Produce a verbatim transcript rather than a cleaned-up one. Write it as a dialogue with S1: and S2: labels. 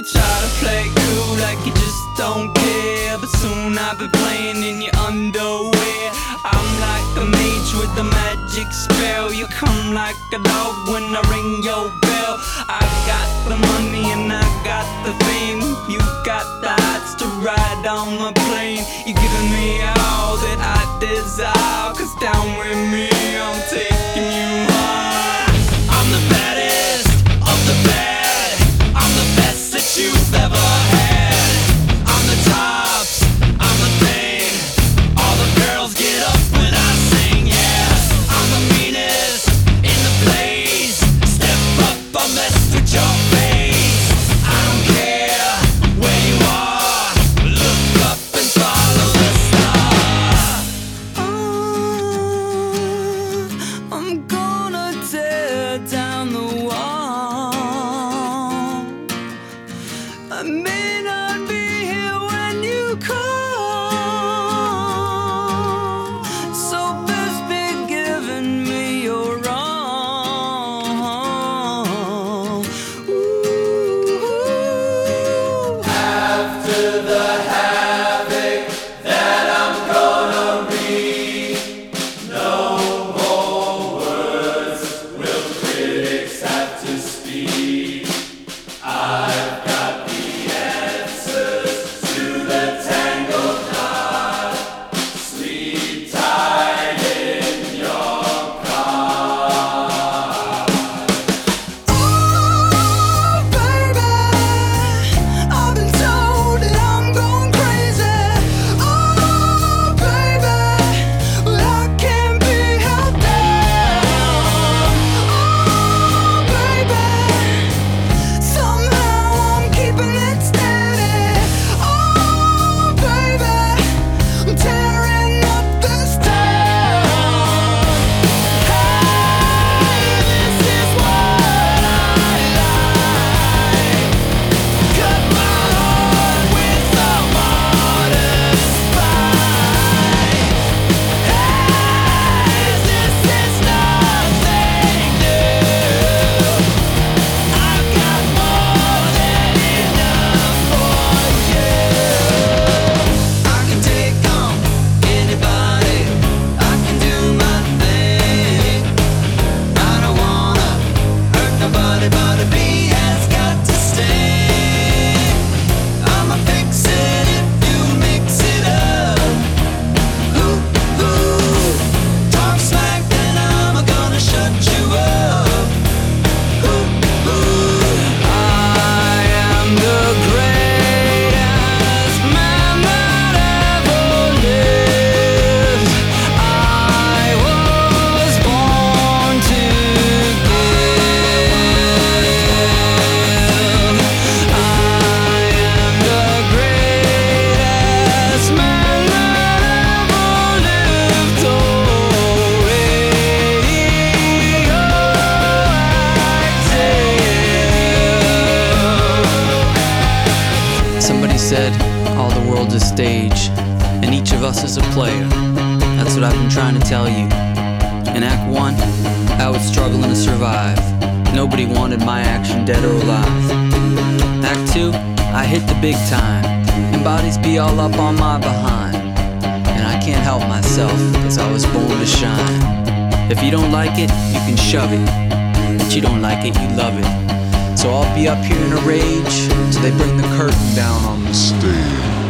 S1: try to play cool like you just don't care, but soon I'll be playing in your underwear. I'm like a mage with a magic spell. You come like a dog when I ring your bell. I got the money and I got the fame. You got the hots to ride on my plane. You're giving me all that I desire, 'cause down with me I'm taking you high. I'm the baddest of the bad. I'm the best that you've ever had. I'm the tops, I'm the thing. All the girls get up when I sing, yeah. I'm the meanest in the place. Step up, I'll mess with your face. I don't care where you are, look up and follow the star. Oh, I'm gonna tear down the wall. I may not be here when you call, so best be giving me your all. Ooh.
S2: After the havoc that I'm gonna wreak, no more words will critics have to speak. I've got the answers to the tangled knot. Sleep tight in your car.
S1: Oh, baby, I've been told that I'm going crazy. Oh, baby, but I can't be held down. Oh, baby, somehow I'm keeping it steady. Oh, baby, I'm tearing up this town. Hey, this is what I like. Cut my heart with a modern spine. Hey, this is nothing new. I've got more than enough for you. I can take on anybody. I can do my thing. I don't wanna hurt nobody, but a bee has got to sting. I'ma fix it if you mix it up. Ooh, ooh. Talk smack, then I'm gonna shut you up. Ooh, ooh. I am the greatest man that ever lived. I was born to give. I am the greatest man that ever lived. Oh, radioactive. Somebody said all the world's a stage, and each of us is a player. That's what I've been trying to tell you. In Act one, I was struggling to survive. Nobody wanted my action dead or alive. Act two, I hit the big time, and bodies be all up on my behind. And I can't help myself, 'cause I was born to shine. If you don't like it, you can shove it. But you don't like it, you love it. So I'll be up here in a rage till they bring the curtain down on the stage.